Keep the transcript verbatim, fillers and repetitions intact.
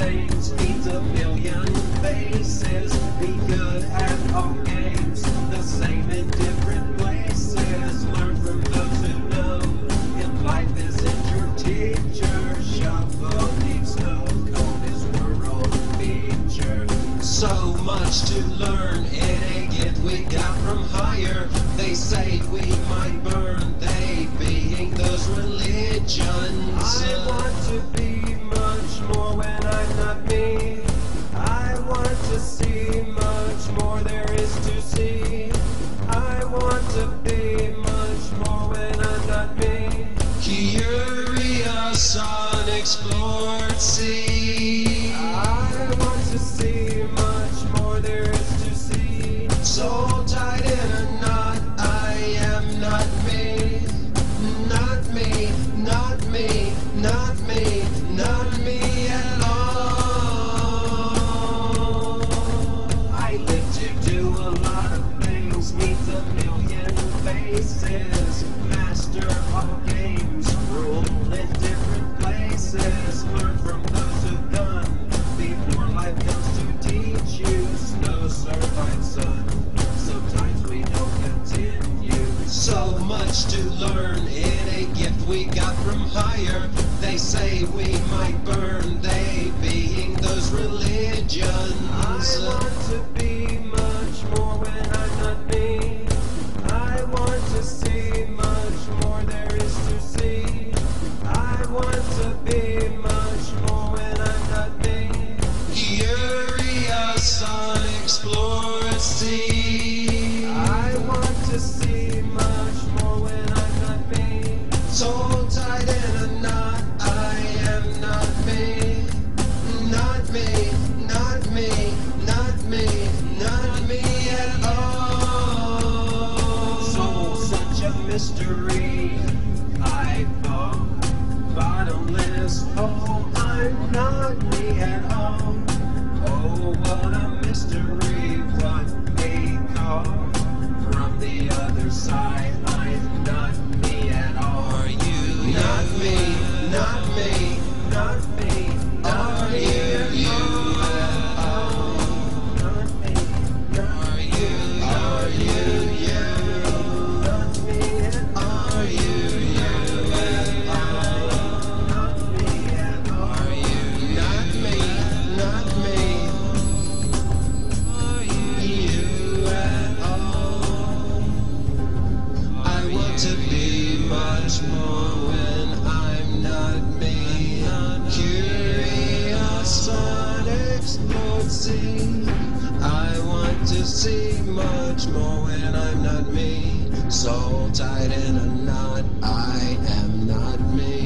things, meet a million faces, be good at all games, the same in different places. Learn from those who know, if life isn't your teacher, shuffle needs no code, is world feature. So much to learn in a gift we got from higher. They say we might burn, they being those religions. I want to be much more when I'm not me. I want to see much more there is to see. I want to be much more when I'm not me. Curious, unexplored sea. I want to see much more there is to see. So tied in a knot, I am not me. Not me, not me, not me, not me at all. I live to do a lot of things, meet a million faces, master all games, rule in different places. Learn from those who've done before life comes to teach you. Snow survived sun, sometimes we don't continue. So much to learn in a gift we got from higher. They say we might burn, they being those religions. I want to be much more when I'm not me. I want to see much more there is to see. I want to be much more when I'm not me. Curious, unexplored sea. I want to see much more when I'm not me. So tied in a knot, I am not me. Not me, not me, not me, not me at all. So such a mystery, I fall bottomless. Oh, I'm not me at all. Oh, what a mystery, what a call. From the other side, I'm not me at all. Are you not me, not me, not me, not me at all. Not me, not you, are you, you, not me at all. Are you, you at all? Not me at all. Are you not me, not me? Are you at all? I want to be much more when I'm not me. Curious, unexplored sea. I want to see much more when I'm not me. So tied in a knot, I am not me.